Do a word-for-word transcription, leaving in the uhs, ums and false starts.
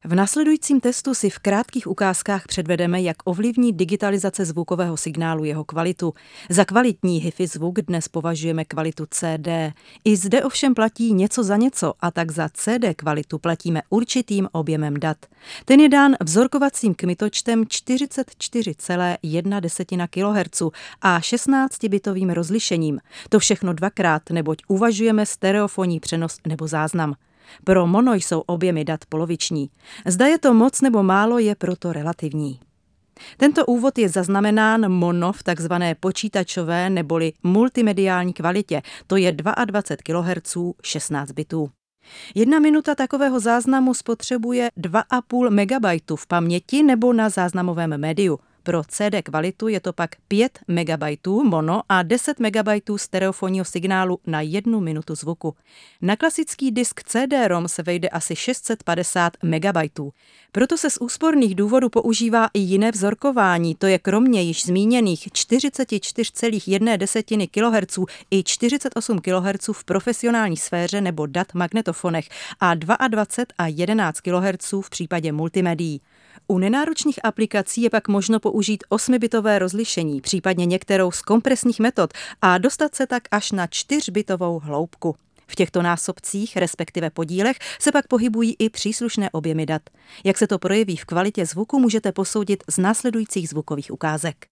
V následujícím testu si v krátkých ukázkách předvedeme, jak ovlivní digitalizace zvukového signálu jeho kvalitu. Za kvalitní hi-fi zvuk dnes považujeme kvalitu C D. I zde ovšem platí něco za něco, a tak za C D kvalitu platíme určitým objemem dat. Ten je dán vzorkovacím kmitočtem čtyřicet čtyři celá jedna desetina kilohertzu a šestnáctibitovým rozlišením. To všechno dvakrát, neboť uvažujeme stereofonní přenos nebo záznam. Pro mono jsou objemy dat poloviční. Zda je to moc nebo málo, je proto relativní. Tento úvod je zaznamenán mono v takzvané počítačové neboli multimediální kvalitě, to je dvacet dva kilohertzů šestnáct bitů. Jedna minuta takového záznamu spotřebuje dva a půl megabajtu v paměti nebo na záznamovém médiu. Pro C D kvalitu je to pak pět megabajtů mono a deset megabajtů stereofonního signálu na jednu minutu zvuku. Na klasický disk C D-ROM se vejde asi šest set padesát megabajtů. Proto se z úsporných důvodů používá i jiné vzorkování, to je kromě již zmíněných čtyřicet čtyři celá jedna desetina kilohertzů i čtyřicet osm kilohertzů v profesionální sféře nebo dat magnetofonech a dvacet dva a jedenáct kilohertzů v případě multimedií. U nenáročných aplikací je pak možno použít osmibitové rozlišení, případně některou z kompresních metod a dostat se tak až na čtyřbitovou hloubku. V těchto násobcích, respektive podílech, se pak pohybují i příslušné objemy dat. Jak se to projeví v kvalitě zvuku, můžete posoudit z následujících zvukových ukázek.